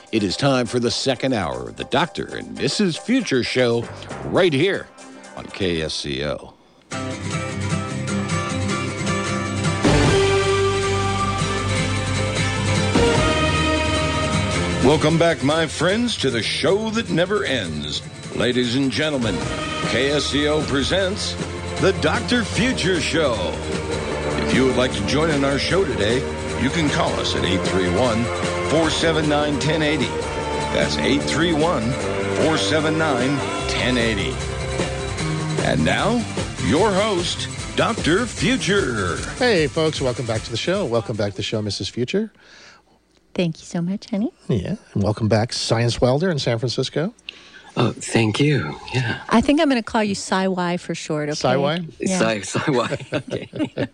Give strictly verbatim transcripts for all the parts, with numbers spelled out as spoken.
It is time for the second hour of the Doctor and Missus Future Show right here on K S C O. Welcome back, my friends, to the show that never ends. Ladies and gentlemen, K S C O presents the Doctor Future Show. If you would like to join in our show today, you can call us at eight three one, four seven nine, one zero eight zero. That's eight three one, four seven nine, one zero eight zero. And now, your host, Doctor Future. Hey, folks, welcome back to the show. Welcome back to the show, Missus Future. Thank you so much, honey. Yeah, and welcome back, Science Welder in San Francisco. Oh, thank you. Yeah. I think I'm going to call you Sci-Y for short, okay? Sci-Y? Yeah. Sci- Sci-Y. Okay.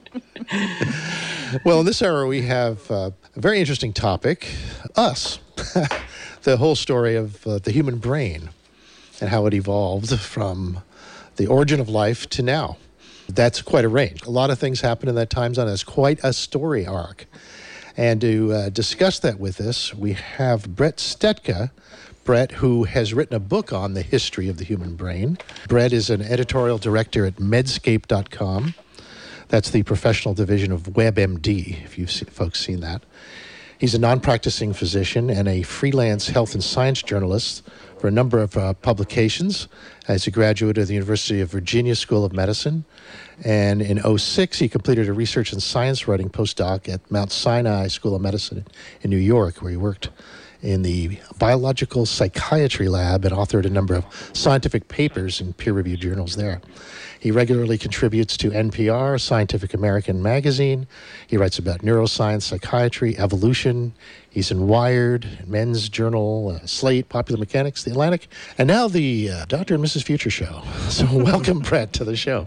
Well, in this hour, we have uh, a very interesting topic, us. The whole story of uh, the human brain and how it evolved from the origin of life to now. That's quite a range. A lot of things happened in that time zone. It's quite a story arc. And to uh, discuss that with us, we have Brett Stetka. Brett, who has written a book on the history of the human brain. Brett is an editorial director at medscape dot com. That's the professional division of WebMD, if you've se- folks seen that. He's a non-practicing physician and a freelance health and science journalist for a number of uh, publications. As a graduate of the University of Virginia School of Medicine. And in oh six, he completed a research and science writing postdoc at Mount Sinai School of Medicine in New York, where he worked in the biological psychiatry lab and authored a number of scientific papers in peer-reviewed journals there. He regularly contributes to N P R, Scientific American magazine. He writes about neuroscience, psychiatry, evolution. He's in Wired, Men's Journal, uh, Slate, Popular Mechanics, The Atlantic, and now the uh, Doctor and Missus Future Show. So welcome, Brett, to the show.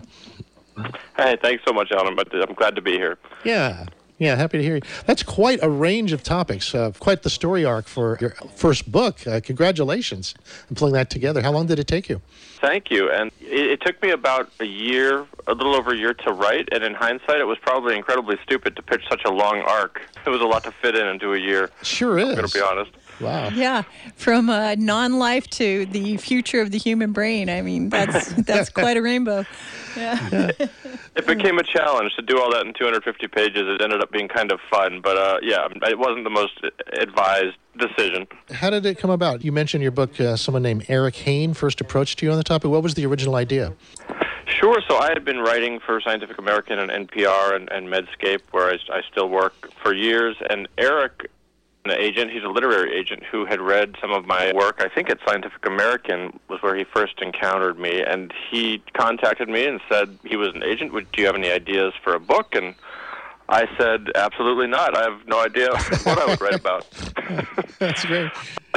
Hey, thanks so much, Alan, but I'm glad to be here. Yeah. Yeah, happy to hear you. That's quite a range of topics, uh, quite the story arc for your first book. Uh, congratulations on pulling that together. How long did it take you? Thank you. And it, it took me about a year, a little over a year to write, and in hindsight, it was probably incredibly stupid to pitch such a long arc. It was a lot to fit in into a year. Sure is. I'm going to be honest. Wow. Yeah, from uh, non-life to the future of the human brain. I mean, that's that's quite a rainbow. Yeah. It became a challenge to do all that in two hundred fifty pages. It ended up being kind of fun, but uh, yeah, it wasn't the most advised decision. How did it come about? You mentioned in your book uh, someone named Eric Hain first approached you on the topic. What was the original idea? Sure. So I had been writing for Scientific American and N P R and, and Medscape, where I, I still work, for years, and Eric, an agent, he's a literary agent who had read some of my work, I think at Scientific American was where he first encountered me, and he contacted me and said he was an agent. Would, do you have any ideas for a book? And I said, absolutely not. I have no idea what I would write about. That's great.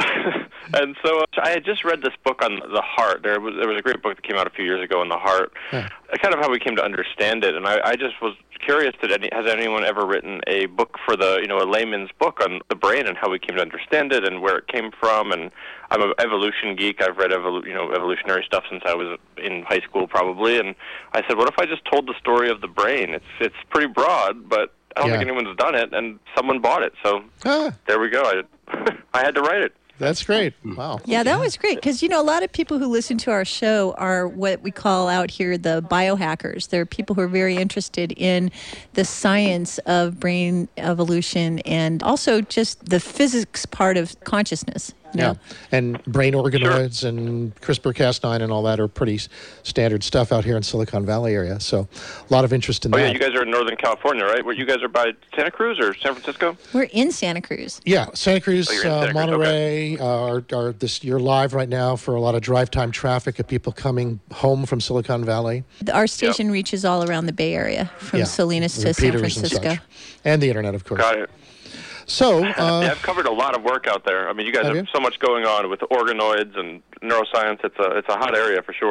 And so uh, I had just read this book on the heart. There was there was a great book that came out a few years ago on the heart, huh. kind of how we came to understand it. And I, I just was curious, did any, has anyone ever written a book for the, you know, a layman's book on the brain and how we came to understand it and where it came from? And I'm an evolution geek. I've read evolu- you know, evolutionary stuff since I was in high school probably. And I said, what if I just told the story of the brain? It's, it's pretty broad, but I don't yeah. think anyone's done it, and someone bought it. So ah. there we go. I, I had to write it. That's great. Wow. Yeah, that was great because, you know, a lot of people who listen to our show are what we call out here the biohackers. They're people who are very interested in the science of brain evolution and also just the physics part of consciousness. You know? Yeah, and brain organoids sure. and CRISPR Cas nine and all that are pretty standard stuff out here in Silicon Valley area. So a lot of interest in oh, that. Oh, yeah, you guys are in Northern California, right? Where you guys are by Santa Cruz or San Francisco? We're in Santa Cruz. Yeah, Santa Cruz, oh, Santa uh, Cruz. Monterey. Okay. Uh, are, are this, you're live right now for a lot of drive time traffic of people coming home from Silicon Valley. Our station yep. reaches all around the Bay Area, from yeah. Salinas to Repeaters San Francisco. And, and the internet, of course. Got it. So, uh, yeah, I've covered a lot of work out there. I mean, you guys have, have so much going on with organoids and neuroscience. It's a it's a hot area for sure.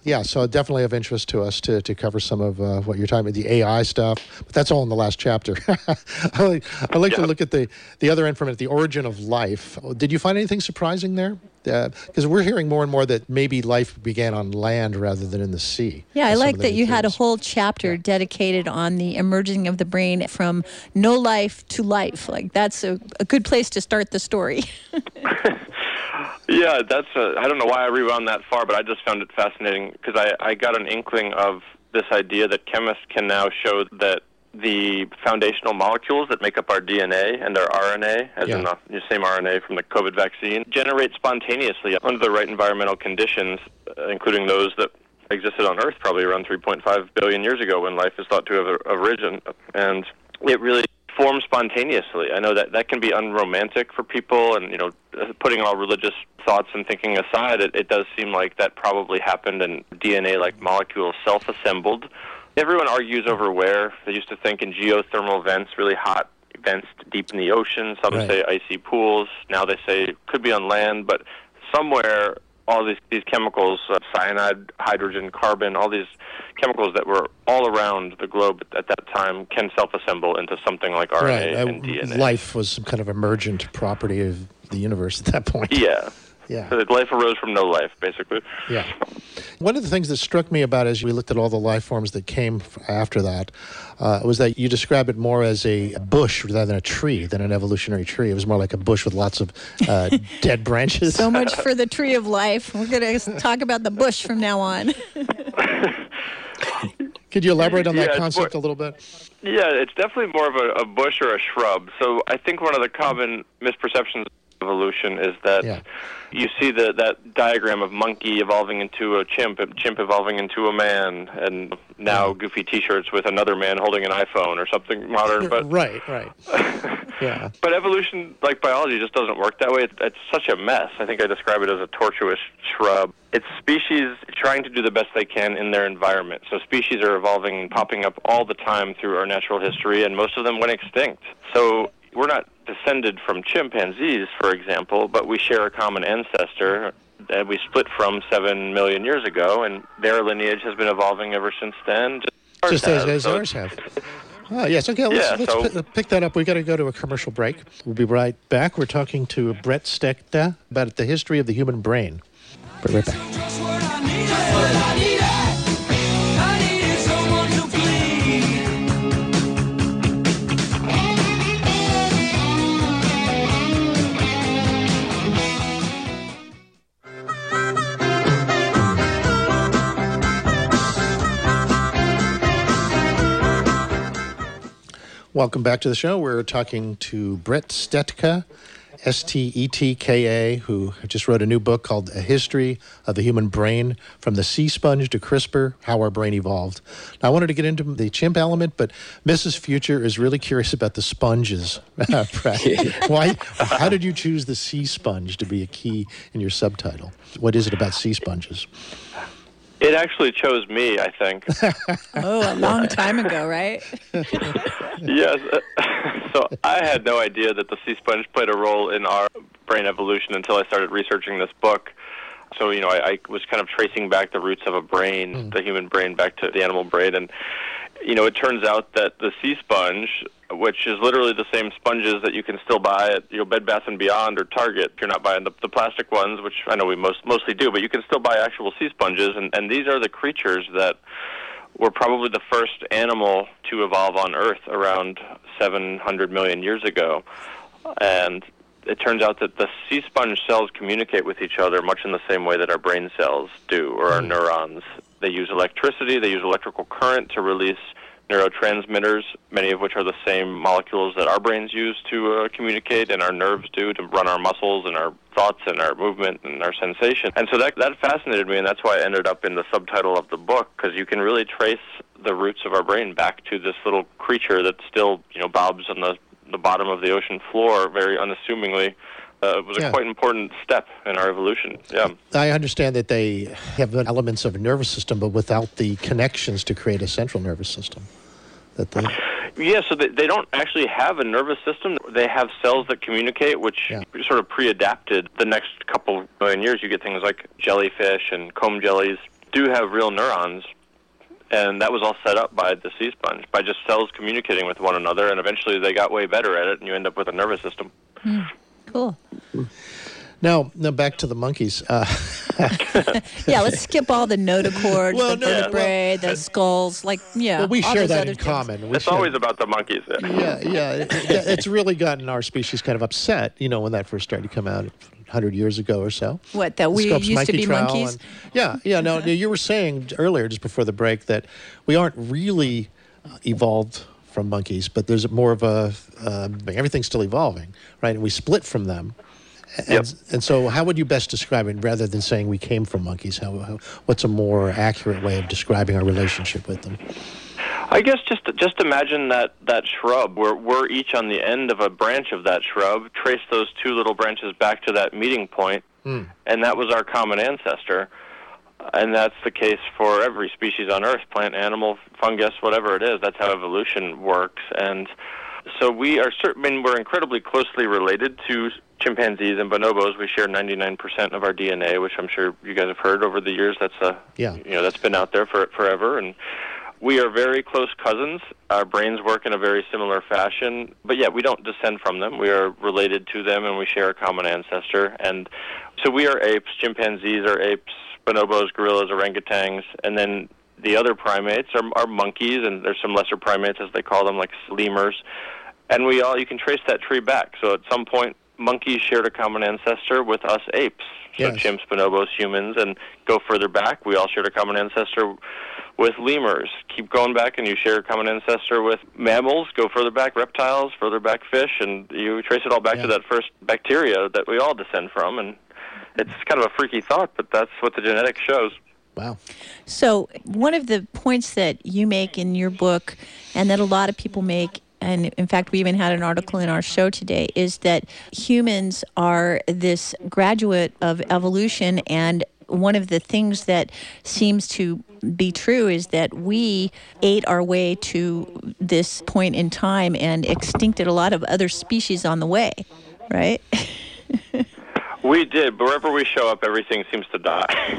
yeah, so definitely of interest to us to, to cover some of uh, what you're talking about, the A I stuff. But that's all in the last chapter. I like, I like Yeah. to look at the, the other end from it, the origin of life. Did you find anything surprising there? Because uh, we're hearing more and more that maybe life began on land rather than in the sea. Yeah, I That's some like of the that new you had a theories. whole chapter Yeah. dedicated on the emerging of the brain from no life to life. Like, that's a, a good place to start the story. Yeah, that's a, I don't know why I rewound that far, but I just found it fascinating because I, I got an inkling of this idea that chemists can now show that the foundational molecules that make up our D N A and our R N A, as Yeah. in the, the same R N A from the COVID vaccine, generate spontaneously under the right environmental conditions, uh, including those that existed on Earth probably around three point five billion years ago when life is thought to have arisen. And it really forms spontaneously. I know that that can be unromantic for people, and, you know, putting all religious thoughts and thinking aside, it, it does seem like that probably happened and D N A-like molecules self-assembled. Everyone argues over where. They used to think in geothermal vents, really hot vents deep in the ocean. Some Right. say icy pools. Now they say it could be on land, but somewhere all these, these chemicals, uh, cyanide, hydrogen, carbon, all these chemicals that were all around the globe at that time can self-assemble into something like R N A Right. Uh, and D N A. life was some kind of emergent property of the universe at that point. Yeah. Yeah. So life arose from no life, basically. Yeah. One of the things that struck me about as we looked at all the life forms that came f- after that uh, was that you describe it more as a bush rather than a tree, than an evolutionary tree. It was more like a bush with lots of uh, dead branches. So much for the tree of life. We're going to talk about the bush from now on. Could you elaborate on Yeah, that it's concept more- a little bit? Yeah, it's definitely more of a, a bush or a shrub. So I think one of the common misperceptions of evolution is that Yeah. you see the, that diagram of monkey evolving into a chimp, and chimp evolving into a man, and now goofy T-shirts with another man holding an iPhone or something modern. But right, right. Yeah. But evolution, like biology, just doesn't work that way. It's, it's such a mess. I think I describe it as a tortuous shrub. It's species trying to do the best they can in their environment. So species are evolving and popping up all the time through our natural history, and most of them went extinct. So we're not descended from chimpanzees, for example, but we share a common ancestor that we split from seven million years ago, and their lineage has been evolving ever since then. Just, ours Just as, has. as So ours have. Oh, yes, okay, let's, Yeah, let's so- pi- pick that up. We've got to go to a commercial break. We'll be right back. We're talking to Brett Stekta about the history of the human brain. Be right back. Just what I needed. I needed. I needed someone to bleed. Welcome back to the show. We're talking to Brett Stetka, S T E T K A, who just wrote a new book called A History of the Human Brain, From the Sea Sponge to CRISPR, How Our Brain Evolved. Now, I wanted to get into the chimp element, but Missus Future is really curious about the sponges. Brett. Why? How did you choose the sea sponge to be a key in your subtitle? What is it about sea sponges? It actually chose me, I think. Oh, a long time ago, right? Yes. So I had no idea that the sea sponge played a role in our brain evolution until I started researching this book. So, you know, I, I was kind of tracing back the roots of a brain, mm. the human brain, back to the animal brain. And, you know, it turns out that the sea sponge, which is literally the same sponges that you can still buy at, you know, Bed Bath and Beyond or Target. If you're not buying the, the plastic ones, which I know we most mostly do, but you can still buy actual sea sponges. And, and these are the creatures that were probably the first animal to evolve on Earth around seven hundred million years ago. And it turns out that the sea sponge cells communicate with each other much in the same way that our brain cells do, or our neurons. They use electricity, they use electrical current to release neurotransmitters, many of which are the same molecules that our brains use to uh, communicate and our nerves do to run our muscles and our thoughts and our movement and our sensation. And so that that fascinated me, and that's why I ended up in the subtitle of the book, because you can really trace the roots of our brain back to this little creature that still, you know, bobs on the, the bottom of the ocean floor very unassumingly. Uh, it was Yeah. a quite important step in our evolution. Yeah. I understand that they have elements of a nervous system, but without the connections to create a central nervous system. That they, Yeah, so they, they don't actually have a nervous system. They have cells that communicate, which Yeah. sort of pre-adapted. The next couple million years, you get things like jellyfish and comb jellies do have real neurons, and that was all set up by the sea sponge, by just cells communicating with one another, and eventually they got way better at it, and you end up with a nervous system. Mm, cool. Now, now back to the monkeys. Uh, Yeah, let's skip all the notochords, Well, the no, vertebrae, the skulls. Like, yeah, well, we all share those that other in things. common. We It's share- always about the monkeys. Yeah, yeah. It, it- it's really gotten our species kind of upset, you know, when that first started to come out one hundred years ago or so. What, that we Scopes used to monkey be trial monkeys? and- yeah, yeah. No, you were saying earlier, just before the break, that we aren't really uh, evolved from monkeys, but there's more of a um, everything's still evolving, right? And we split from them. And, Yep. and so, how would you best describe it, rather than saying we came from monkeys? How, how what's a more accurate way of describing our relationship with them? I guess just just imagine that, that shrub. We're, we're each on the end of a branch of that shrub. Trace those two little branches back to that meeting point, Mm. and that was our common ancestor. And that's the case for every species on Earth, plant, animal, fungus, whatever it is. That's how evolution works. And so we are certain, I mean, we're incredibly closely related to chimpanzees and bonobos. We share ninety-nine percent of our D N A, which I'm sure you guys have heard over the years. That's a, Yeah. you know, that's been out there for forever. And we are very close cousins. Our brains work in a very similar fashion. But yeah, we don't descend from them. We are related to them, and we share a common ancestor. And so we are apes. Chimpanzees are apes. Bonobos, gorillas, orangutans, and then the other primates are, are monkeys, and there's some lesser primates, as they call them, like lemurs. And we all, you can trace that tree back. So at some point, monkeys shared a common ancestor with us apes. So Yes. chimps, bonobos, humans, and go further back, we all shared a common ancestor with lemurs. Keep going back, and you share a common ancestor with mammals. Go further back, reptiles, further back, fish, and you trace it all back Yeah. to that first bacteria that we all descend from. And it's kind of a freaky thought, but that's what the genetics shows. Wow. So, one of the points that you make in your book, and that a lot of people make, and in fact, we even had an article in our show today, is that humans are this graduate of evolution. And one of the things that seems to be true is that we ate our way to this point in time and extincted a lot of other species on the way, right? We did, but wherever we show up, everything seems to die.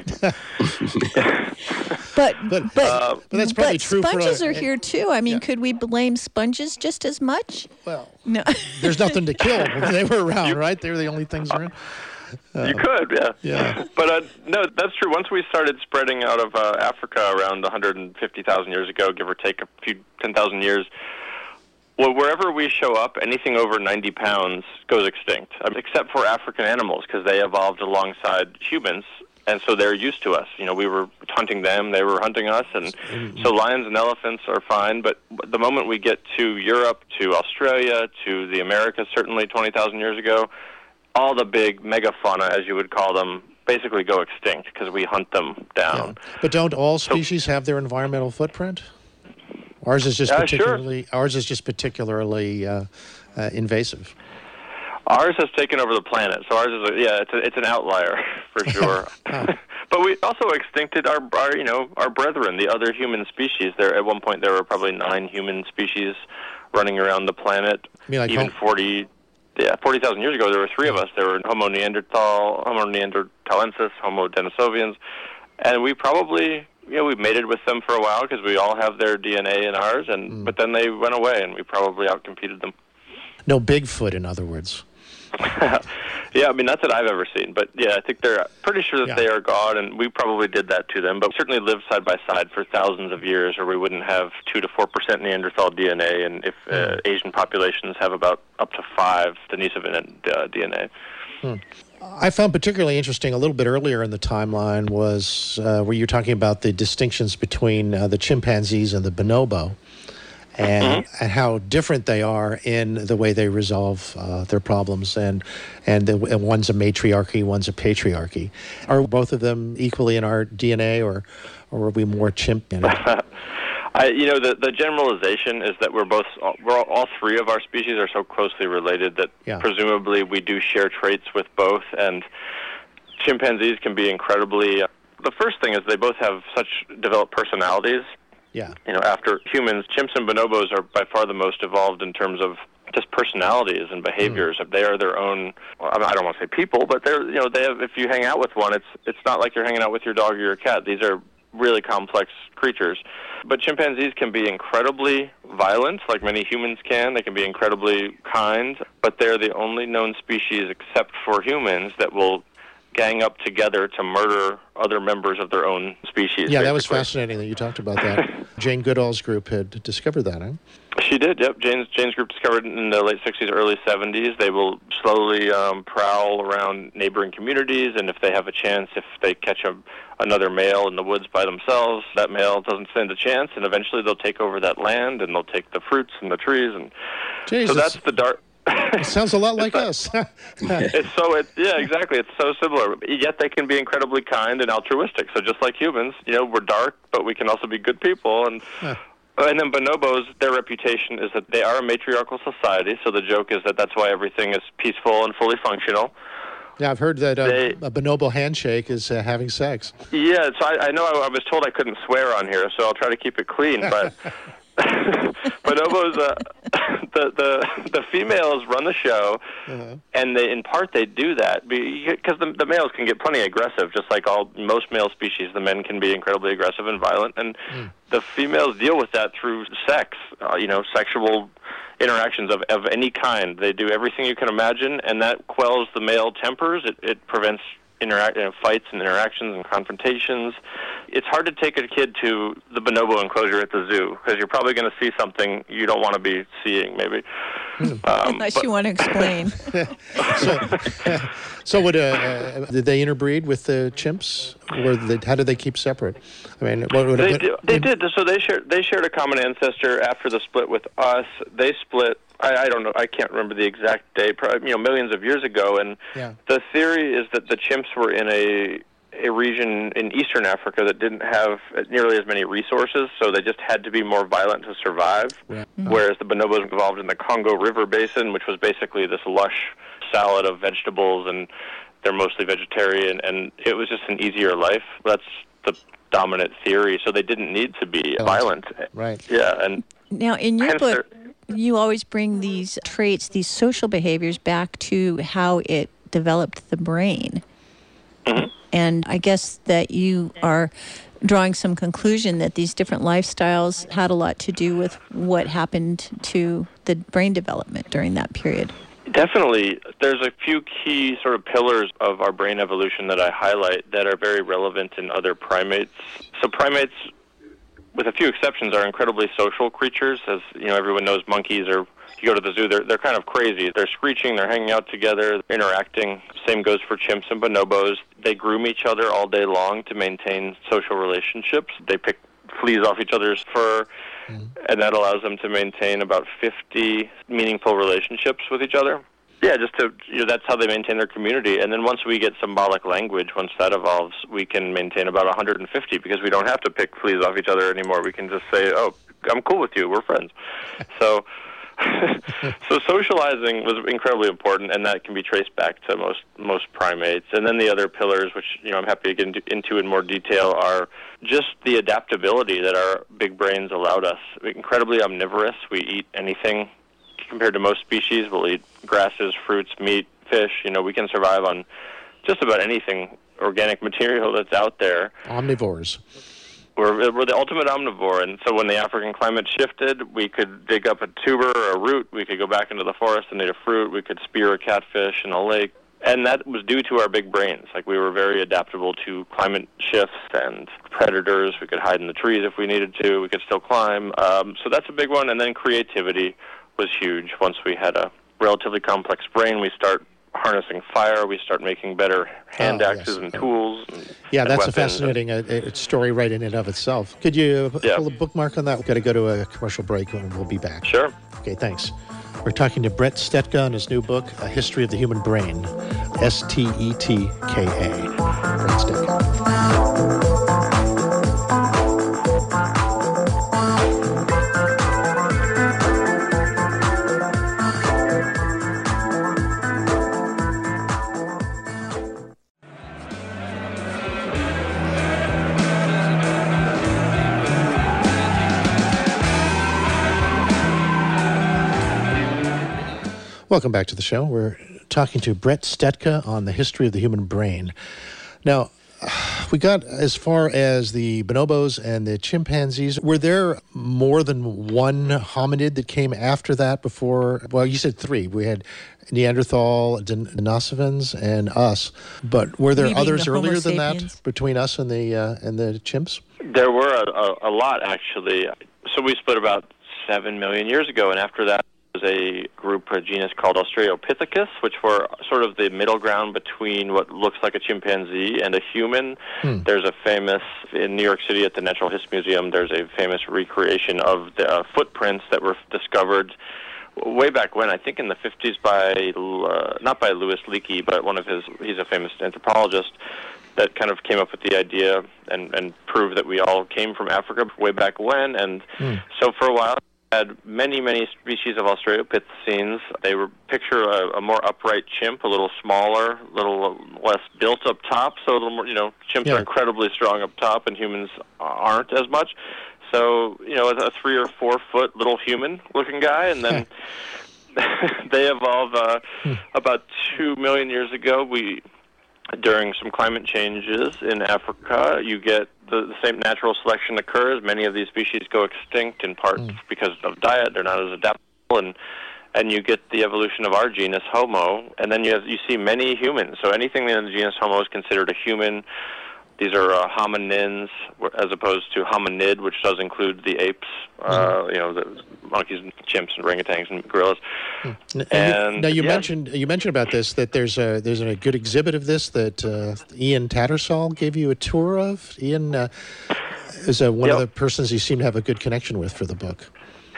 But But- but, Uh, but that's probably but true for sponges a- are here too. I mean, Yeah. could we blame sponges just as much? Well, No. there's nothing to kill when they were around, right? They were the only things around. You could, yeah. Yeah. But uh, no, that's true. Once we started spreading out of uh, Africa around one hundred fifty thousand years ago, give or take a few ten thousand years, well, wherever we show up, anything over ninety pounds goes extinct, um, except for African animals, because they evolved alongside humans, and so they're used to us. You know, we were hunting them, they were hunting us, and so lions and elephants are fine. But the moment we get to Europe, to Australia, to the Americas, certainly twenty thousand years ago, all the big megafauna, as you would call them, basically go extinct because we hunt them down. But don't all species have their environmental footprint? Ours is just Yeah, sure. particularly ours is just particularly uh, uh, invasive. Ours has taken over the planet, so ours is a, yeah, it's a, it's an outlier for sure. But we also extincted our, our you know our brethren, the other human species. There at one point there were probably nine human species running around the planet. You mean like Even hom- forty yeah forty thousand years ago there were three of us. There were Homo neanderthal, Homo neanderthalensis, Homo denisovians, and we probably. You know, we mated with them for a while because we all have their D N A in ours, and Mm. but then they went away, and we probably outcompeted them. No Bigfoot, in other words. Yeah, I mean, not that I've ever seen, but yeah, I think they're pretty sure that Yeah. they are God, and we probably did that to them, but we certainly lived side by side for thousands of years, or we wouldn't have two to four percent Neanderthal D N A, and if uh, Asian populations have about up to five Denisovan uh, D N A. I found particularly interesting a little bit earlier in the timeline was uh, where you're talking about the distinctions between uh, the chimpanzees and the bonobo, and, Mm-hmm. and how different they are in the way they resolve uh, their problems. And and, the, and one's a matriarchy, one's a patriarchy. Are both of them equally in our D N A, or or are we more chimp in it? I, you know, the the generalization is that we're both, we're all, all three of our species are so closely related that Yeah. presumably we do share traits with both, and chimpanzees can be incredibly. Uh, the first thing is they both have such developed personalities. Yeah. You know, after humans, chimps and bonobos are by far the most evolved in terms of just personalities and behaviors. They are their own. Well, I don't want to say people, but they're you know they have. If you hang out with one, it's it's not like you're hanging out with your dog or your cat. These are really complex creatures. But chimpanzees can be incredibly violent, like many humans can. They can be incredibly kind, but they're the only known species, except for humans, that will gang up together to murder other members of their own species. Yeah, that was basically. fascinating that you talked about that. Jane Goodall's group had discovered that, huh? She did, yep. Jane's, Jane's group discovered it in the late sixties, early seventies. They will slowly um, prowl around neighboring communities, and if they have a chance, if they catch a, another male in the woods by themselves, that male doesn't stand a chance, and eventually they'll take over that land, and they'll take the fruits and the trees. And Jesus. so that's the dark... It sounds a lot like it's us. It's so, it, yeah, exactly. It's so similar. Yet they can be incredibly kind and altruistic. So just like humans, you know, we're dark, but we can also be good people. And Huh. and then bonobos, their reputation is that they are a matriarchal society. So the joke is that that's why everything is peaceful and fully functional. Yeah, I've heard that uh, They- a bonobo handshake is uh, having sex. Yeah, so I, I know I, I was told I couldn't swear on here, so I'll try to keep it clean. But bonobos, uh, the the the females run the show, Uh-huh. and they, in part they do that because the, the males can get plenty aggressive, just like all most male species. The men can be incredibly aggressive and violent, and Mm. the females deal with that through sex. Uh, you know, sexual interactions of of any kind. They do everything you can imagine, and that quells the male tempers. It it prevents interact, you know, fights and interactions and confrontations. It's hard to take a kid to the bonobo enclosure at the zoo because you're probably going to see something you don't want to be seeing, maybe. Um, Unless but- you want to explain. So, so would, uh, uh, did they interbreed with the chimps? Or they, how did they keep separate? I mean, what would They, it, did, they did. So they shared. They shared a common ancestor after the split with us. They split. I, I don't know. I can't remember the exact day. Probably, you know, millions of years ago. And Yeah. the theory is that the chimps were in a a region in eastern Africa that didn't have nearly as many resources, so they just had to be more violent to survive. Yeah. Whereas the bonobos involved in the Congo River Basin, which was basically this lush salad of vegetables, and they're mostly vegetarian, and it was just an easier life. That's the dominant theory. So they didn't need to be violent. Right. Yeah, and Now, in your hence book, they're- you always bring these traits, these social behaviors, back to how it developed the brain. Mhm. And I guess that you are drawing some conclusion that these different lifestyles had a lot to do with what happened to the brain development during that period. Definitely. There's a few key sort of pillars of our brain evolution that I highlight that are very relevant in other primates. So primates, with a few exceptions, are incredibly social creatures. As you know, everyone knows monkeys are, if you go to the zoo, they're, they're kind of crazy. They're screeching, they're hanging out together, interacting. Same goes for chimps and bonobos. They groom each other all day long to maintain social relationships. They pick fleas off each other's fur, and that allows them to maintain about fifty meaningful relationships with each other. Yeah, just to, you know, that's how they maintain their community. And then once we get symbolic language, once that evolves, we can maintain about one hundred fifty because we don't have to pick fleas off each other anymore. We can just say, oh, I'm cool with you, we're friends. So so socializing was incredibly important, and that can be traced back to most most primates. And then the other pillars, which you know I'm happy to get into, into in more detail, are just the adaptability that our big brains allowed us. We're incredibly omnivorous. We eat anything compared to most species. We'll eat grasses, fruits, meat, fish. You know, we can survive on just about anything organic material that's out there. Omnivores. We're, we're the ultimate omnivore, and so when the African climate shifted, we could dig up a tuber or a root, we could go back into the forest and eat a fruit, we could spear a catfish in a lake, and that was due to our big brains. Like, we were very adaptable to climate shifts and predators. We could hide in the trees if we needed to. We could still climb. Um, so that's a big one, and then creativity was huge. Once we had a relatively complex brain, we start harnessing fire, we start making better hand Oh, axes yes. and tools. And, Yeah, and that's a weapons. fascinating uh, uh, story right in and of itself. Could you Yeah. pull a bookmark on that? We've got to go to a commercial break and we'll be back. Sure. Okay, thanks. We're talking to Brett Stetka on his new book, A History of the Human Brain, S T E T K A. Brett Stetka. Welcome back to the show. We're talking to Brett Stetka on the history of the human brain. Now, we got as far as the bonobos and the chimpanzees. Were there more than one hominid that came after that before? Well, you said three. We had Neanderthal, Denisovans, and us. But were there We being others the Homo earlier than sapiens. that between us and the uh, and the chimps? There were a, a, a lot, actually. So we split about seven million years ago, and after that was a group, a genus called Australopithecus, which were sort of the middle ground between what looks like a chimpanzee and a human. Hmm. There's a famous, in New York City at the Natural History Museum, there's a famous recreation of the uh, footprints that were discovered way back when, I think in the fifties by, uh, not by Louis Leakey, but one of his, he's a famous anthropologist, that kind of came up with the idea and, and proved that we all came from Africa way back when. And Mm. so for a while, we had many, many species of Australopithecines. They were picture a, a more upright chimp, a little smaller, a little less built up top. So a little more, you know, chimps Yeah. are incredibly strong up top, and humans aren't as much. So, you know, a three or four foot little human looking guy, and then they evolve uh, Hmm. about two million years ago. We, during some climate changes in Africa, you get the, the same natural selection occurs. Many of these species go extinct in part Mm. because of diet; they're not as adaptable, and and you get the evolution of our genus Homo. And then you have, you see many humans. So anything in the genus Homo is considered a human. These are uh, hominins as opposed to hominid, which does include the apes, uh, you know, the monkeys, and chimps, and orangutans, and gorillas. N- And, you, now you yeah. mentioned you mentioned about this that there's a there's a good exhibit of this that uh, Ian Tattersall gave you a tour of. Ian uh, is uh, one of Yep. the persons you seem to have a good connection with for the book.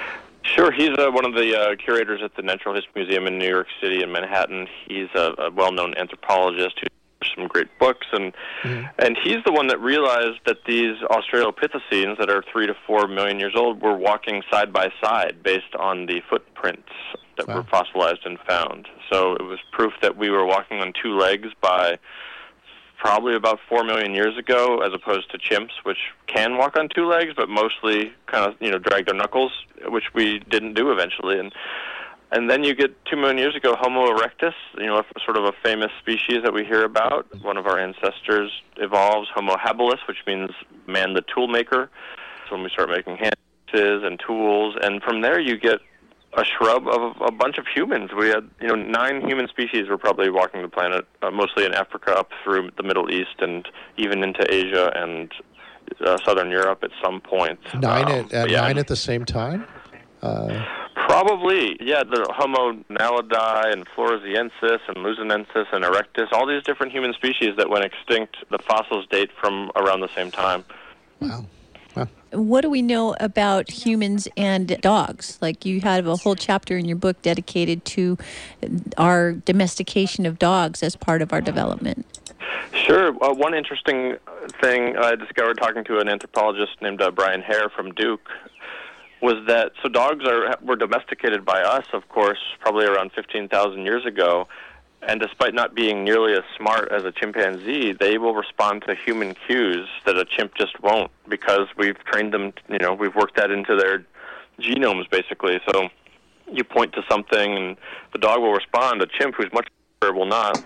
Sure, he's uh, one of the uh, curators at the Natural History Museum in New York City in Manhattan. He's a, a well-known anthropologist who wrote some great books, and Mm-hmm. and he's the one that realized that these Australopithecines that are three to four million years old were walking side by side based on the footprints that Wow. were fossilized and found. So it was proof that we were walking on two legs by probably about four million years ago, as opposed to chimps, which can walk on two legs, but mostly kind of, you know, drag their knuckles, which we didn't do eventually. And and then you get two million years ago, Homo erectus, you know, a, sort of a famous species that we hear about. One of our ancestors evolves, Homo habilis, which means man the tool maker. So when we start making handpieces and tools, and from there you get a shrub of a bunch of humans. We had, you know, nine human species were probably walking the planet, uh, mostly in Africa up through the Middle East and even into Asia and uh, Southern Europe at some point. Nine Um, at uh, but yeah, nine at the same time. Uh, Probably, yeah, the Homo naledi and floresiensis and luzonensis and erectus, all these different human species that went extinct, the fossils date from around the same time. wow. Wow. What do we know about humans and dogs? Like, you have a whole chapter in your book dedicated to our domestication of dogs as part of our development. Sure. Uh, one interesting thing I discovered talking to an anthropologist named uh, Brian Hare from Duke was that, so dogs are were domesticated by us, of course, probably around fifteen thousand years ago, and despite not being nearly as smart as a chimpanzee, they will respond to human cues that a chimp just won't, because we've trained them, you know, we've worked that into their genomes, basically. So you point to something, and the dog will respond. A chimp who's much bigger will not.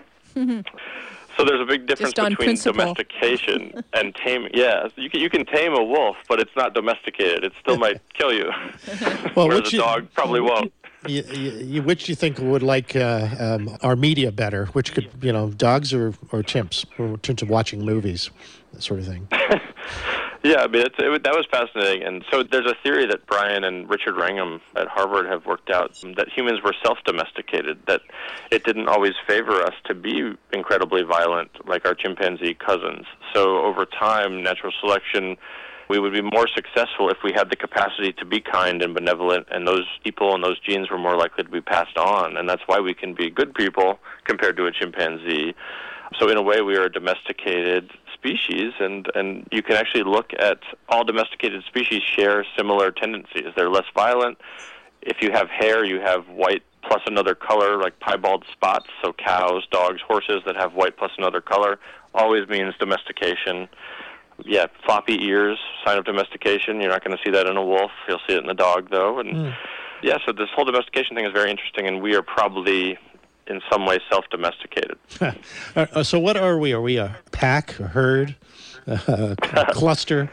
So there's a big difference Just on between principle. domestication and taming. Yeah, you can, you can tame a wolf, but it's not domesticated. It still might kill you. Well, Whereas which a you- dog probably won't. You, you, you- which do you think would like uh, um, our media better? Which could, you know, dogs or, or chimps, or in terms of watching movies, that sort of thing? Yeah, I mean, it's, it, that was fascinating. And so there's a theory that Brian and Richard Wrangham at Harvard have worked out, that humans were self-domesticated, that it didn't always favor us to be incredibly violent like our chimpanzee cousins. So over time, natural selection, we would be more successful if we had the capacity to be kind and benevolent, and those people and those genes were more likely to be passed on. And that's why we can be good people compared to a chimpanzee. So in a way, we are a domesticated species, and, and you can actually look at all domesticated species share similar tendencies. They're less violent. If you have hair, you have white plus another color, like piebald spots. So cows, dogs, horses that have white plus another color always means domestication. Yeah, floppy ears, sign of domestication. You're not going to see that in a wolf. You'll see it in the dog, though. And Mm. yeah, so this whole domestication thing is very interesting, and we are probably in some way self-domesticated. Uh, so what are we? Are we a pack, a herd, a, a cluster?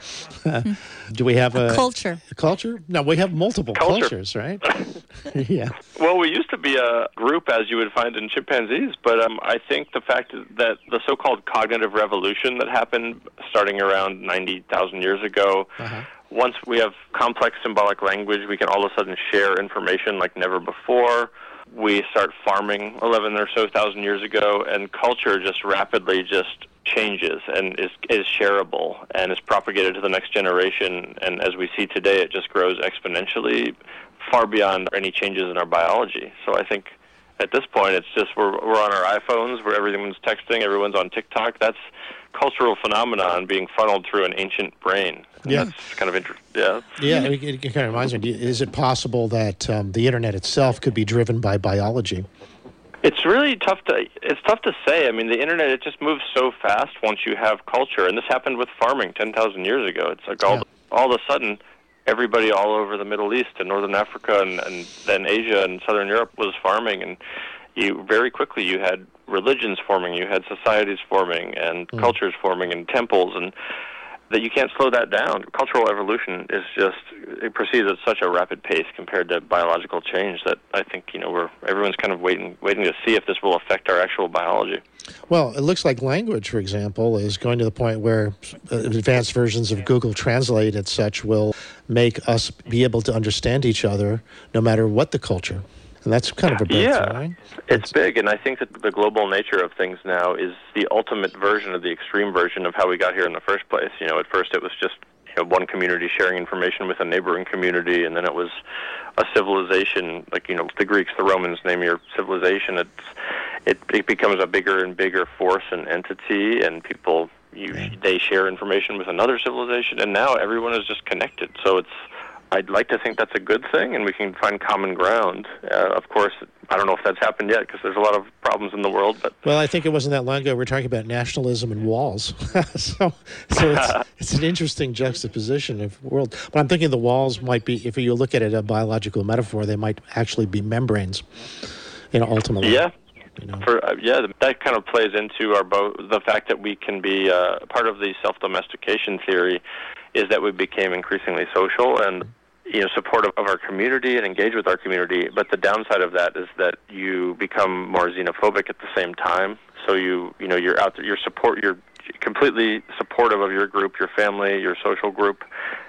Do we have a, A culture. A culture? No, we have multiple Culture. cultures, right? Yeah. Well, we used to be a group, as you would find in chimpanzees, but um, I think the fact that the so-called cognitive revolution that happened starting around ninety thousand years ago, Uh-huh. once we have complex symbolic language, we can all of a sudden share information like never before. We start farming eleven or so thousand years ago, and culture just rapidly just changes and is is shareable and is propagated to the next generation. And as we see today, it just grows exponentially, far beyond any changes in our biology. So I think at this point, it's just we're we're on our iPhones, where everyone's texting, everyone's on TikTok. That's cultural phenomenon being funneled through an ancient brain. And Yeah. that's kind of interesting. Yeah. Yeah, it, it kind of reminds me, do you- is it possible that um, the internet itself could be driven by biology? It's really tough to it's tough to say. I mean, the internet, it just moves so fast once you have culture, and this happened with farming ten thousand years ago. It's like all Yeah. all of a sudden, everybody all over the Middle East and Northern Africa and, and then Asia and Southern Europe was farming, and you very quickly you had religions forming, you had societies forming, and Mm. cultures forming, and temples, and that you can't slow that down. Cultural evolution is just, it proceeds at such a rapid pace compared to biological change that I think, you know, we're everyone's kind of waiting waiting to see if this will affect our actual biology. Well, it looks like language, for example, is going to the point where uh, advanced versions of Google Translate and such will make us be able to understand each other no matter what the culture. And that's kind of a breakthrough, Yeah, right? it's big, and I think that the global nature of things now is the ultimate version of the extreme version of how we got here in the first place. You know, at first it was just, you know, one community sharing information with a neighboring community, and then it was a civilization, like, you know, the Greeks, the Romans, name your civilization. It's it, it becomes a bigger and bigger force and entity, and people you they share information with another civilization, and now everyone is just connected. So it's I'd like to think that's a good thing, and we can find common ground. Uh, of course, I don't know if that's happened yet, because there's a lot of problems in the world. But Well, I think it wasn't that long ago we were talking about nationalism and walls. so so it's, it's an interesting juxtaposition of world. But I'm thinking the walls might be, if you look at it a biological metaphor, they might actually be membranes, you know, ultimately. yeah, You know. for uh, yeah, that kind of plays into our bo- the fact that we can be uh, part of the self-domestication theory is that we became increasingly social and, you know, supportive of our community and engage with our community. But the downside of that is that you become more xenophobic at the same time. So you, you know, you're out there, you're support, you're completely supportive of your group, your family, your social group,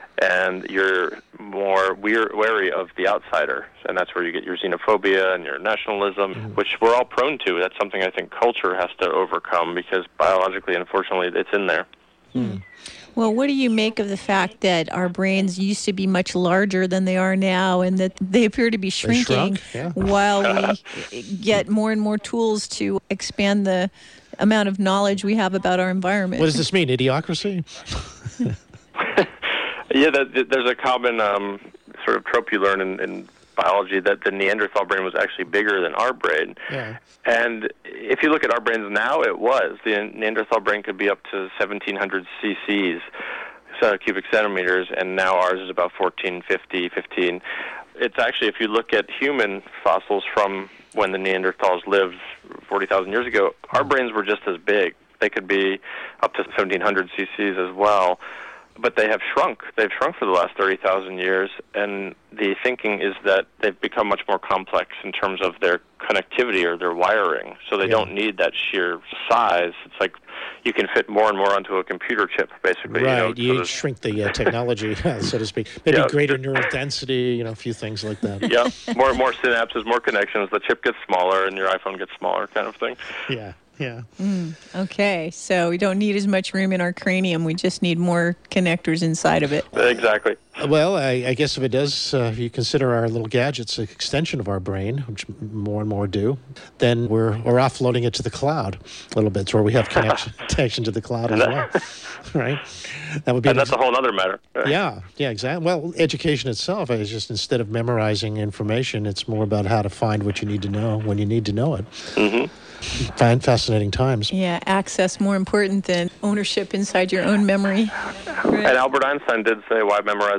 and you're more we're wary of the outsider. And that's where you get your xenophobia and your nationalism, Mm-hmm. which we're all prone to. That's something I think culture has to overcome, because biologically, unfortunately, it's in there. Well, what do you make of the fact that our brains used to be much larger than they are now, and that they appear to be shrinking shrunk, yeah. while we get more and more tools to expand the amount of knowledge we have about our environment? What does this mean, idiocracy? Yeah, that, there's a common um, sort of trope you learn in, in biology that the Neanderthal brain was actually bigger than our brain. Yeah. And if you look at our brains now, it was. The Neanderthal brain could be up to seventeen hundred cc's, so cubic centimeters, and now ours is about fourteen fifty, fifteen. It's actually, if you look at human fossils from when the Neanderthals lived forty thousand years ago, our brains were just as big. They could be up to seventeen hundred cc's as well. But they have shrunk. They've shrunk for the last thirty thousand years, and the thinking is that they've become much more complex in terms of their connectivity or their wiring, so they Yeah. don't need that sheer size. It's like you can fit more and more onto a computer chip, basically. Right, You, know, you, so there's- shrink the uh, technology, so to speak. Maybe Yeah. greater neural density, you know, a few things like that. yeah, more and more synapses, more connections. The chip gets smaller, and your iPhone gets smaller, kind of thing. Yeah, yeah. Okay, so we don't need as much room in our cranium. We just need more connectors inside of it. Exactly. Well, I, I guess if it does, uh, if you consider our little gadgets an extension of our brain, which more and more do, then we're we're offloading it to the cloud a little bit, where we have connection connection to the cloud as well, right? That would be And an that's a whole other matter. Yeah, yeah, exactly. Well, education itself is just, instead of memorizing information, it's more about how to find what you need to know when you need to know it. Mm-hmm. Find fascinating times. Yeah, access more important than ownership inside your own memory. And Albert Einstein did say, why memorize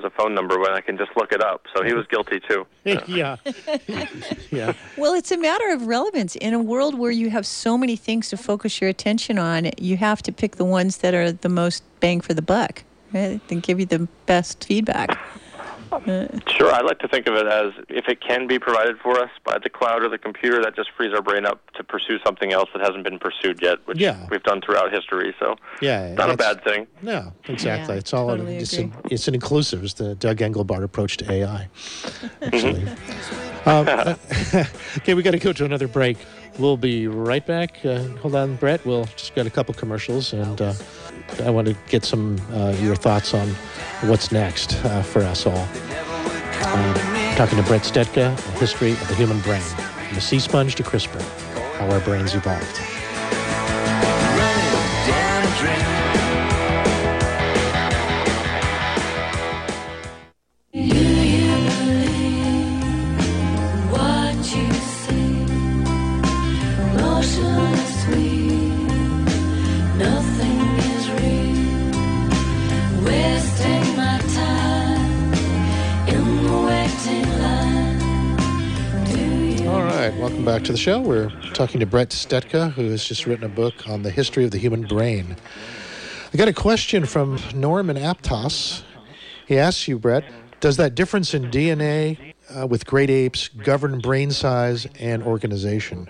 memorize a phone number when I can just look it up. So he was guilty too. yeah. yeah. Well, it's a matter of relevance. In a world where you have so many things to focus your attention on, you have to pick the ones that are the most bang for the buck, right? And give you the best feedback. Uh, Sure, I like to think of it as if it can be provided for us by the cloud or the computer, that just frees our brain up to pursue something else that hasn't been pursued yet, which Yeah. we've done throughout history. So Yeah. not a that's- bad thing. No, exactly. Yeah, it's all totally it's, agree. an, it's an inclusive. It's the Doug Engelbart approach to A I. Actually. um, okay, we got to go to another break. We'll be right back. Uh, hold on, Brett. We'll just got a couple commercials, and uh, I want to get some uh, your thoughts on what's next uh, for us all. Um, talking to Brett Stetka, A History of the Human Brain, from the sea sponge to CRISPR, how our brains evolved. What you see, emotionless sweet, nothing is real. Wasting my time in the waiting line. Do you All right, welcome back to the show. We're talking to Brett Stetka, who has just written a book on the history of the human brain. I got a question from Norman Aptos. He asks you, Brett, does that difference in D N A uh, with great apes govern brain size and organization?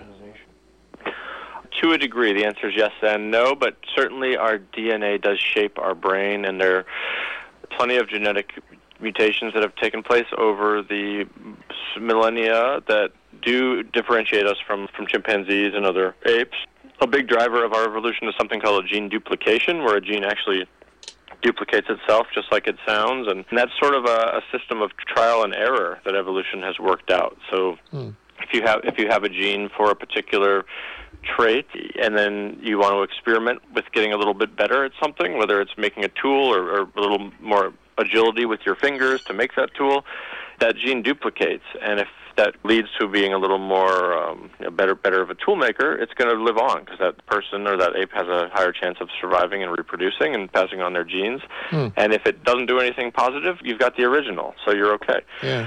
To a degree, the answer is yes and no, but certainly our D N A does shape our brain, and there are plenty of genetic mutations that have taken place over the millennia that do differentiate us from, from chimpanzees and other apes. A big driver of our evolution is something called a gene duplication, where a gene actually duplicates itself just like it sounds, and that's sort of a, a system of trial and error that evolution has worked out. So Hmm. if you have if you have a gene for a particular trait, and then you want to experiment with getting a little bit better at something, whether it's making a tool or, or a little more agility with your fingers to make that tool, that gene duplicates, and if that leads to being a little more um, you know, better better of a tool maker, it's going to live on, because that person or that ape has a higher chance of surviving and reproducing and passing on their genes. Hmm. And if it doesn't do anything positive, you've got the original, so you're okay. Yeah.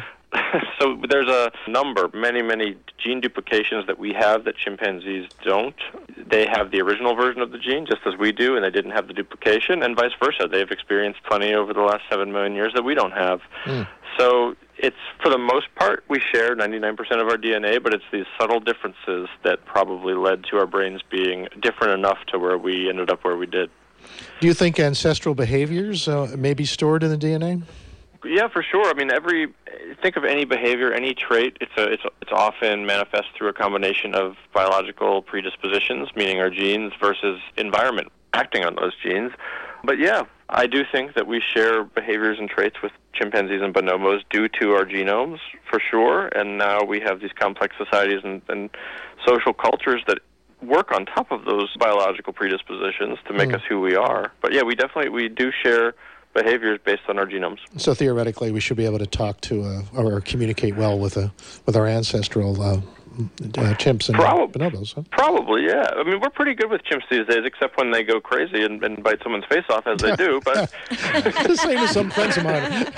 So there's a number, many, many gene duplications that we have that chimpanzees don't. They have the original version of the gene, just as we do, and they didn't have the duplication, and vice versa. They've experienced plenty over the last seven million years that we don't have. Mm. So it's, for the most part, we share ninety-nine percent of our D N A, but it's these subtle differences that probably led to our brains being different enough to where we ended up where we did. Do you think ancestral behaviors uh, may be stored in the D N A? Yeah, for sure. I mean, every think of any behavior, any trait. It's a, it's it's often manifest through a combination of biological predispositions, meaning our genes, versus environment acting on those genes. But yeah, I do think that we share behaviors and traits with chimpanzees and bonobos due to our genomes, for sure. And now we have these complex societies and, and social cultures that work on top of those biological predispositions to make Mm. us who we are. But yeah, we definitely we do share behaviors based on our genomes. So theoretically, we should be able to talk to uh, or communicate well with uh, with our ancestral uh, uh, chimps and Prob- bonobos. Huh? Probably, yeah. I mean, we're pretty good with chimps these days, except when they go crazy and, and bite someone's face off, as they do. But The same as some friends of mine.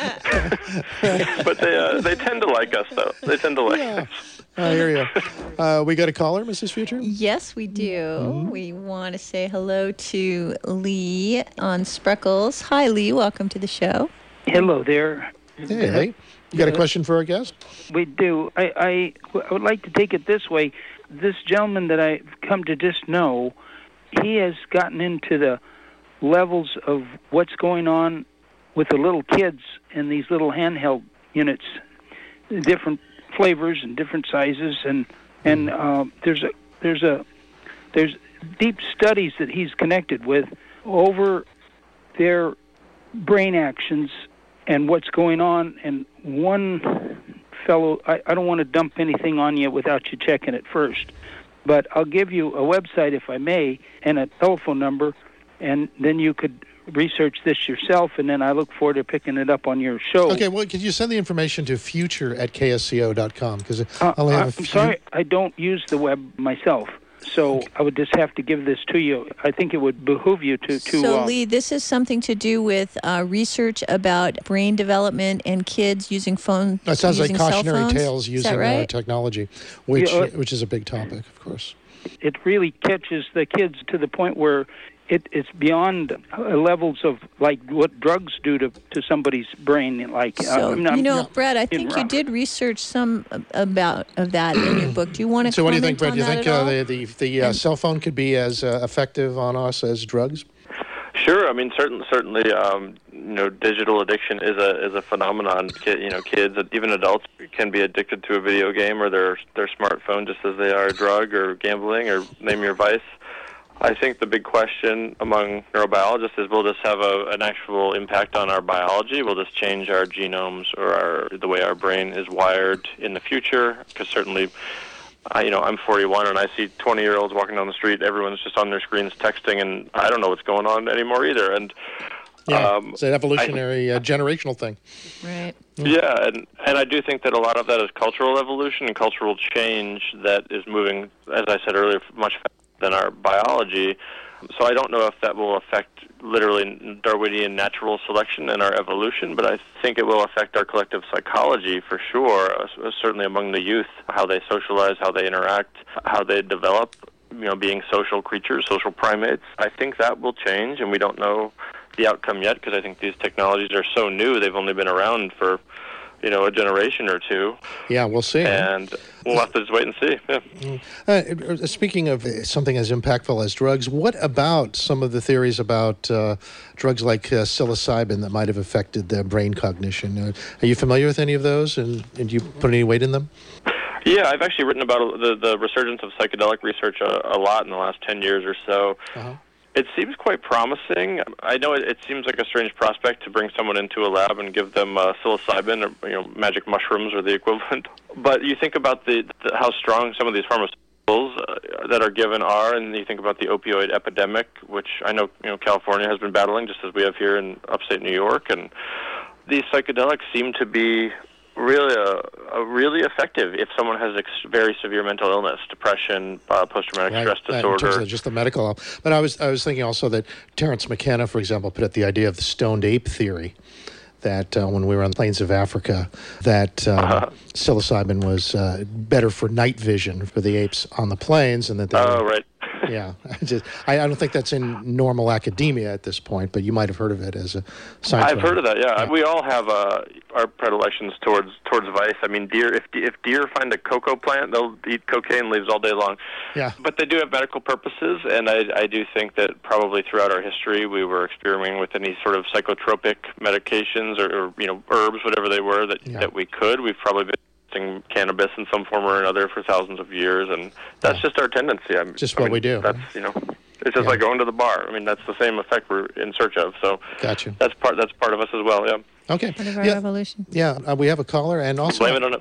Yeah. but they uh, they tend to like us, though. They tend to like Yeah. us. I hear you. Uh, we got a caller, Missus Future? Yes, we do. Mm-hmm. We want to say hello to Lee on Spreckles. Hi, Lee. Welcome to the show. Hello there. Hey, Lee. You got a question for our guest? We do. I, I, I would like to take it this way. This gentleman that I've come to just know, he has gotten into the levels of what's going on with the little kids in these little handheld units, different flavors and different sizes, and and uh, there's a there's a there's deep studies that he's connected with over their brain actions and what's going on. And one fellow, I, I don't want to dump anything on you without you checking it first, but I'll give you a website, if I may, and a telephone number, and then you could research this yourself, and then I look forward to picking it up on your show. Okay, well, could you send the information to future at K S C O dot com? Because Uh, I only have I'm a few. sorry, I don't use the web myself. So I would just have to give this to you. I think it would behoove you to... to so, uh, Lee, this is something to do with uh, research about brain development and kids using phone. That sounds like using cell cautionary phones. tales Is using that uh, right? technology, which Yeah, uh, which is a big topic, of course. It really catches the kids to the point where it, it's beyond uh, levels of like what drugs do to, to somebody's brain. Like, So, uh, I'm not, you know, yeah. Brett, I being think you rough. did research some about of that in your book. Do you want to So what do you think, comment Brett? on Do you that think at uh, all? the the, the uh, cell phone could be as uh, effective on us as drugs? Sure. I mean, certainly, certainly, um, you know, digital addiction is a is a phenomenon. Ki- You know, kids, even adults, can be addicted to a video game or their their smartphone, just as they are a drug or gambling or name your vice. I think the big question among neurobiologists is, will this have a, an actual impact on our biology? Will this change our genomes or our, the way our brain is wired in the future? Because certainly, I, you know, I'm forty-one and I see twenty-year-olds walking down the street. Everyone's just on their screens texting, and I don't know what's going on anymore either. And Yeah, um, it's an evolutionary, uh, generational thing. Right. yeah, and and I do think that a lot of that is cultural evolution and cultural change that is moving, as I said earlier, much faster than our biology. So I don't know if that will affect literally Darwinian natural selection and our evolution, but I think it will affect our collective psychology for sure, uh, certainly among the youth, how they socialize, how they interact, how they develop, you know, being social creatures, social primates. I think that will change, and we don't know the outcome yet because I think these technologies are so new. They've only been around for, you know, a generation or two. Yeah, we'll see. And we'll have to just wait and see. Yeah. Uh, speaking of uh, something as impactful as drugs, what about some of the theories about uh, drugs like uh, psilocybin that might have affected the brain cognition? Uh, are you familiar with any of those, and, and do you put any weight in them? Yeah, I've actually written about the, the resurgence of psychedelic research a, a lot in the last ten years or so. Uh-huh. It seems quite promising. I know it, it seems like a strange prospect to bring someone into a lab and give them uh, psilocybin or, you know, magic mushrooms or the equivalent. But you think about the, the how strong some of these pharmaceuticals uh, that are given are, and you think about the opioid epidemic, which I know, you know, California has been battling, just as we have here in upstate New York. And these psychedelics seem to be really uh, uh, really effective if someone has ex- very severe mental illness, depression, uh, post-traumatic Right, stress uh, in disorder. terms of just the medical. But I was I was thinking also that Terence McKenna, for example, put up the idea of the stoned ape theory, that uh, when we were on the plains of Africa, that um, Uh-huh. psilocybin was uh, better for night vision for the apes on the plains, and that they Oh, were, right. yeah. I, just, I, I don't think that's in normal academia at this point, but you might have heard of it as a science. I've heard of that. Yeah, Yeah. we all have uh, our predilections towards towards vice. I mean, deer. If if deer find a cocoa plant, they'll eat cocaine leaves all day long. Yeah. But they do have medical purposes, and I I do think that probably throughout our history we were experimenting with any sort of psychotropic medications or, or you know herbs, whatever they were that Yeah. that we could. We've probably been using cannabis in some form or another for thousands of years, and that's Yeah. just our tendency. I'm, Just I what mean, we do. That's you know. It's just Yeah. like going to the bar. I mean, that's the same effect we're in search of. So Gotcha. that's part. That's part of us as well. Yeah. Okay. Part of our Yeah, evolution. yeah uh, we have a caller, and also Blame it on it.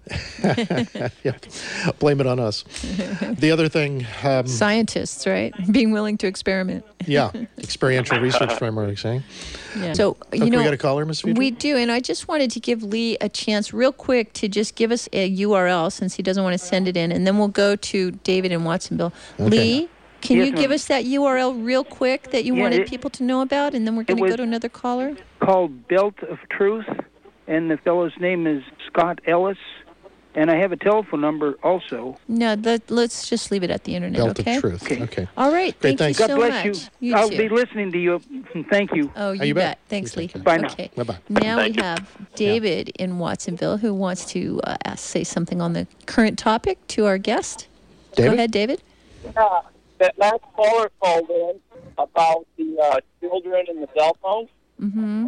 yeah, blame it on us. The other thing, um, Scientists, right? Being willing to experiment. yeah, experiential research framework, saying. Yeah. So, you Okay, know, we got a caller, Miz Future? we do, and I just wanted to give Lee a chance real quick to just give us a U R L since he doesn't want to send it in, and then we'll go to David in Watsonville. Okay. Lee, can Yes, you ma'am. give us that U R L real quick that you Yeah, wanted it- people to know about, and then we're going to was- go to another caller? Called Belt of Truth, and the fellow's name is Scott Ellis, and I have a telephone number also. No, that, let's just leave it at the internet, Belt okay? of Truth. Okay. Okay. All right, Great, thank thanks. you God so bless much. you. You I'll too. be listening to you. Thank you. Oh, you, you bet. bet. Thanks, You Lee. take care. Bye now. Okay. Bye-bye. Now Thank we you. have David in Watsonville who wants to uh, ask, say something on the current topic to our guest. David? Go ahead, David. Yeah, that last caller called in about the uh, children and the cell phones. Mm-hmm.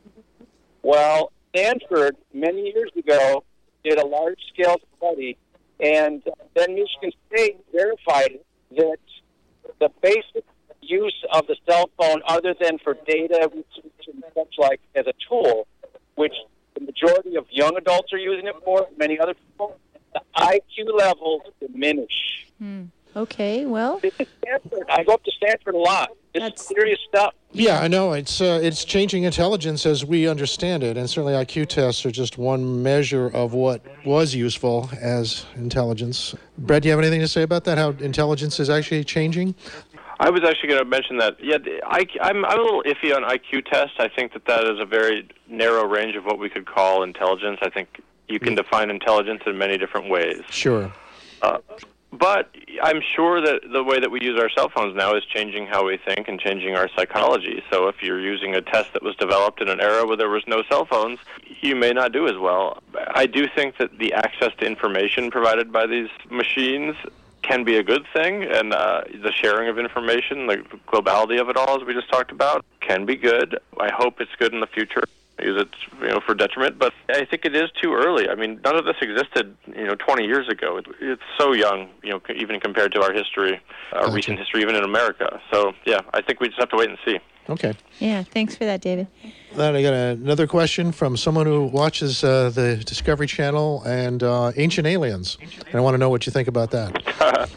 Well, Stanford, many years ago, did a large-scale study, and then Michigan State verified that the basic use of the cell phone, other than for data research and such like as a tool, which the majority of young adults are using it for, many other people, the I Q levels diminish. Hmm. Okay, well, This is Stanford. I go up to Stanford a lot. This That's- is serious stuff. Yeah, I know. It's uh, it's changing intelligence as we understand it, and certainly I Q tests are just one measure of what was useful as intelligence. Brett, do you have anything to say about that, how intelligence is actually changing? I was actually going to mention that. Yeah, the I, I'm, I'm a little iffy on I Q tests. I think that that is a very narrow range of what we could call intelligence. I think you can define intelligence in many different ways. Sure. Uh, but I'm sure that the way that we use our cell phones now is changing how we think and changing our psychology. So if you're using a test that was developed in an era where there was no cell phones, you may not do as well. I do think that the access to information provided by these machines can be a good thing, and uh, the sharing of information, the globality of it all, as we just talked about, can be good. I hope it's good in the future. Use it, you know, for detriment, but I think it is too early. I mean, none of this existed, you know, twenty years ago. It, it's so young, you know, even compared to our history, our Gotcha. recent history, even in America. So, yeah, I think we just have to wait and see. Okay. Yeah, thanks for that, David. Then I got another question from someone who watches uh, the Discovery Channel and uh, Ancient Aliens, and I want to know what you think about that.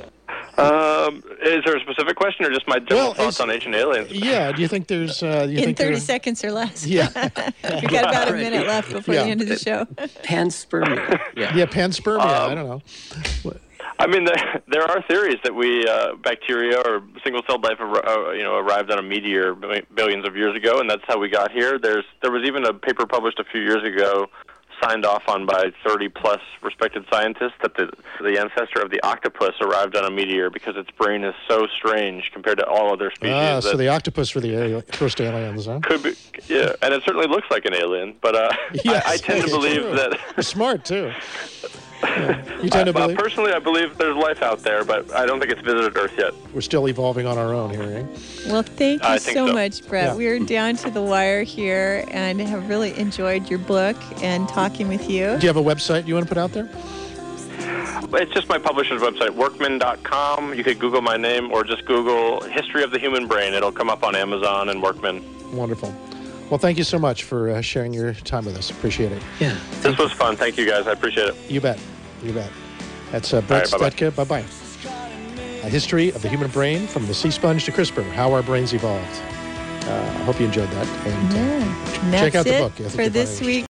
Um, is there a specific question, or just my general Well, thoughts it's- on Ancient Aliens? Yeah, do you think there's... Uh, do you In think thirty there- seconds or less. Yeah. We've got about a minute left before Yeah. the end of the show. Panspermia. Yeah. Yeah, panspermia, Um, I don't know. I mean, there, there are theories that we uh, bacteria or single-celled life, ar- uh, you know, arrived on a meteor bi- billions of years ago, and that's how we got here. There's there was even a paper published a few years ago, signed off on by thirty plus respected scientists, that the the ancestor of the octopus arrived on a meteor because its brain is so strange compared to all other species. Ah, that so the octopus were the ali- first aliens, huh? could be, yeah, and it certainly looks like an alien, but uh, Yes, I, I tend to it's believe true. that. You're smart, too. Yeah. You tend to Uh, believe personally, I believe there's life out there, but I don't think it's visited Earth yet. we're still evolving on our own here, eh? Well, thank you I think so, so. much, Brett. Yeah. We're down to the wire here and have really enjoyed your book and talking with you. Do you have a website you want to put out there? It's just my publisher's website, workman dot com. You could Google my name or just Google History of the Human Brain. It'll come up on Amazon and Workman. Wonderful. Well, thank you so much for uh, sharing your time with us. Appreciate it. Yeah. This was fun. Thank you, guys. I appreciate it. You bet. You bet. That's uh, Brett All right, Stetka. Bye-bye. A history of the human brain from the sea sponge to CRISPR, how our brains evolved. Uh, I hope you enjoyed that. And uh, Yeah. And check that's out the it book. I think for you'll this find it week.